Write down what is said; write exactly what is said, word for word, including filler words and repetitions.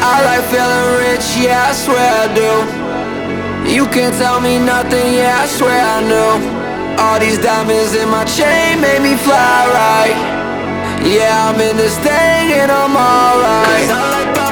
I like feeling rich, yeah, I swear I do. You can't tell me nothing, yeah, I swear I knew. All these diamonds in my chain make me fly right. Yeah, I'm in this thing and I'm alright. I like